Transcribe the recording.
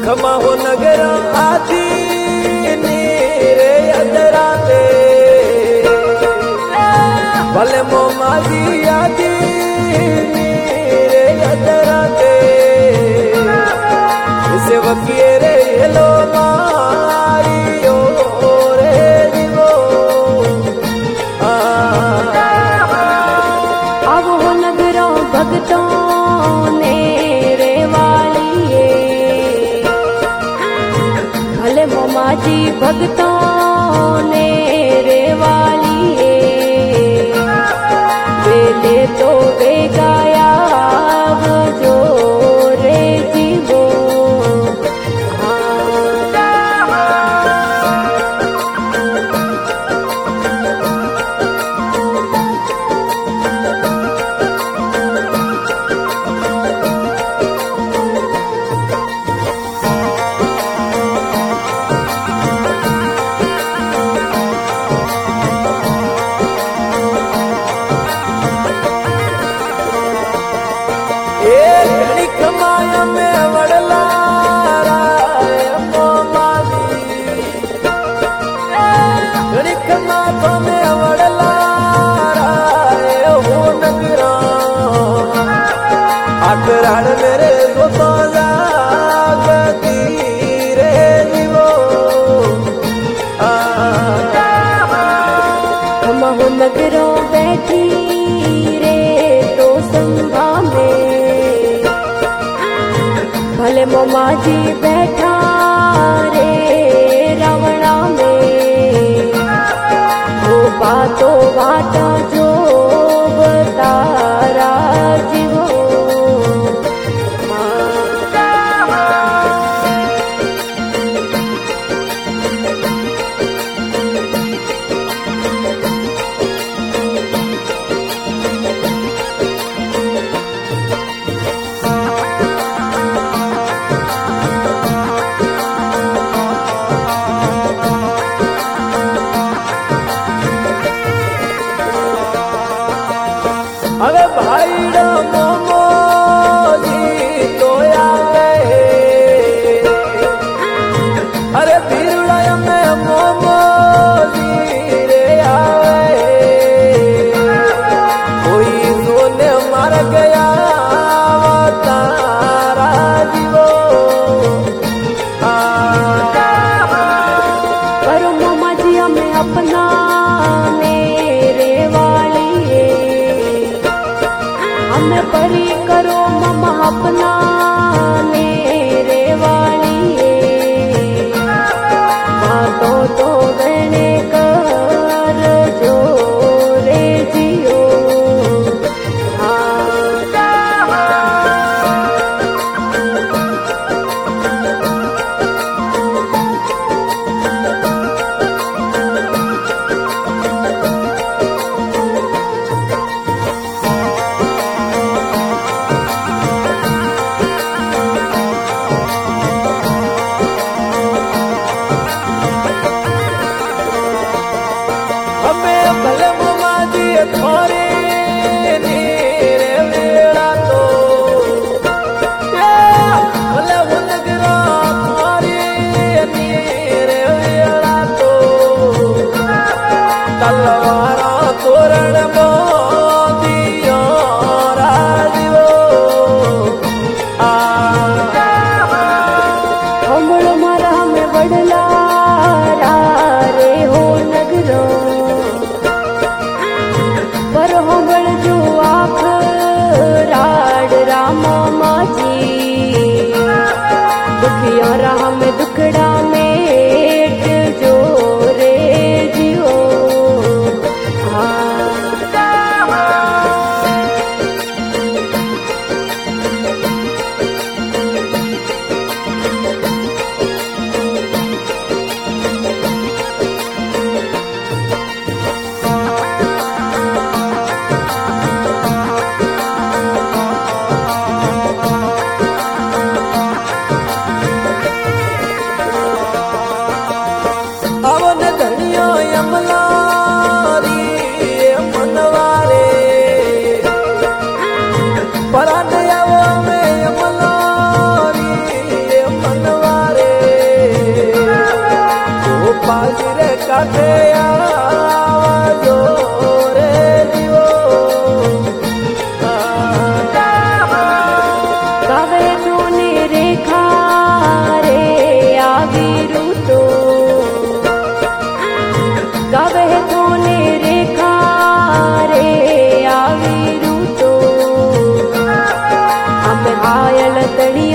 खमा हो नगर आदि रे अदराते भले मोमाजी आदि रे अदराते इसे वकिए रे हेलो मारियो रे दिवो अब हो नगरों भगतों ने रे वालिए भले मोमाजी भगतों ने रे वालिए वेले तो वे गाया जो रे जीवो माया में वड़ला गणिक माथो में वड़ला हो नगरा आकराड़ मेरे तो जागती रे जीवो हम हो नगरों बैठी रे तो संभा में भले मोमाजी बैठा रे रावणा में वो बातो बाटा जो बतारा जीवो કાંઠે આવજો રે જીવો ગાવે કોને રેખા રે આવી ઋતુ ગાવે કોને રેખા રે આવી ઋતુ આમ હાયલ તળિયા